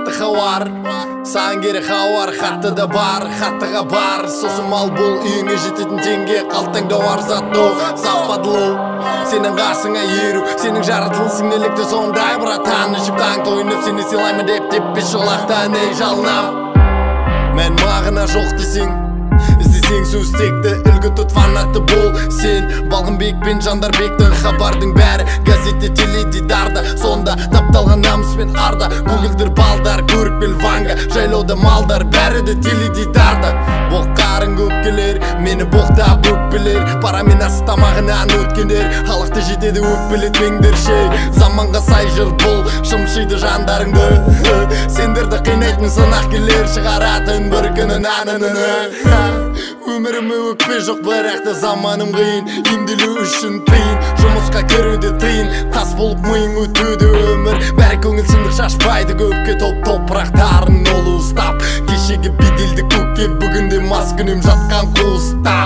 қатты хабар саған керек хабар хатты да бар хаттыға бар сосын мал бол үйіңе жететін теңге қалтаңда бар затту сападылу сенің қасыңа еру сенің жаратылысың нелікті сондай братан ішіп таң тойынып сені сыйлаймын деп теппес жолақтан ей жалынам мән мағына жоқ десең іздесең сөз текті үлгі тұт фанаты бол сен балғынбек пен жандарбектің хабардың бәрі газетте теледидарда сонда тапталған намыс пен арда көгілдір балдар көрік пен ванга жайлауда малдар бәрі де теледидарда боққарың көккелер мені боқтап өкпелер парамен ас тамағынан өткендер халықты жетеді өкпелетпеңдер шей заманға сай жыр бұл шымшиды жандарыңды сендерді қинайтын сынақ келер шығаратын бір күні нанынын өміріме өкпе жоқ бірақ та заманым қиын емделу үшін тиын жұмысқа кіруде тиын тас болып миың өтуде өмір бәрі көңілсіздік шашпайды көпке топырақтарын ол ұстап кешегі беделді көкке бүгінде маскүнем жатқан қуыста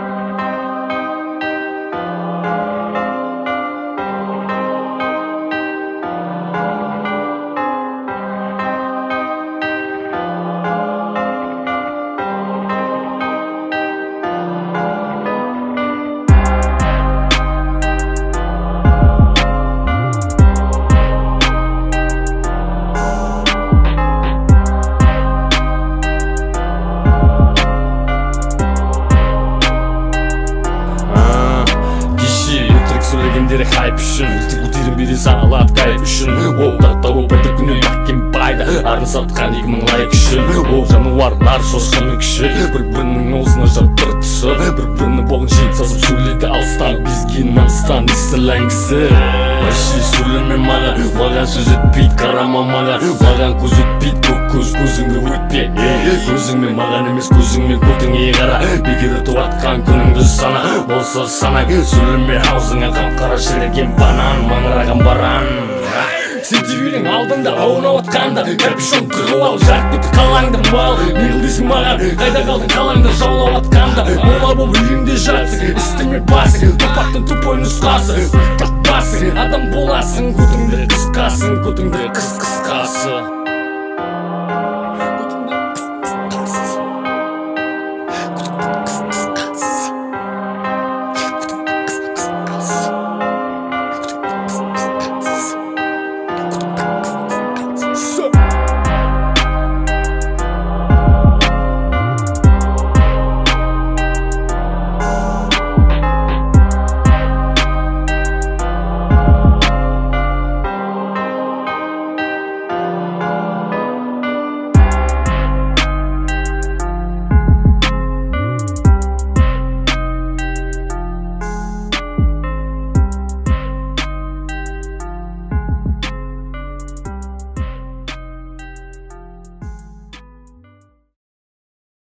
сөйлегендері хайп үшін өтерін бере сағалап кайф үшін ол тақтау бәді күні бәккен байды арын сатқан 2000 лайк үшін ол жануарлар шошқаның күші бір-бірінің аузына жаттыртышып бір-бірінің боғын жиып сазып сөйледі алыстан безген алыстан естіләңгісі вообще сөйлеме маған сөз өтпейді қарама маған көз өтпейді көк көз көзіңді өтпе көзіңмен маған емес көзіңмен көтіңе қара бекер өтіп атқан күніңді сана болса санаң сөйлеме аузыңа қап-қара шіріген банан маңыраған баран сен тивидің алдында аунап атқанда капюшон тығып алып жарық кетті қалаңды мал неғыл дейсің маған қайда қалдың қалаңды жаулап атқанда мола болып үйіңде жатсың істеме басың топақтың тупой нұсқасы басың адам боласың көтіңді қысқасың көтіңді қыс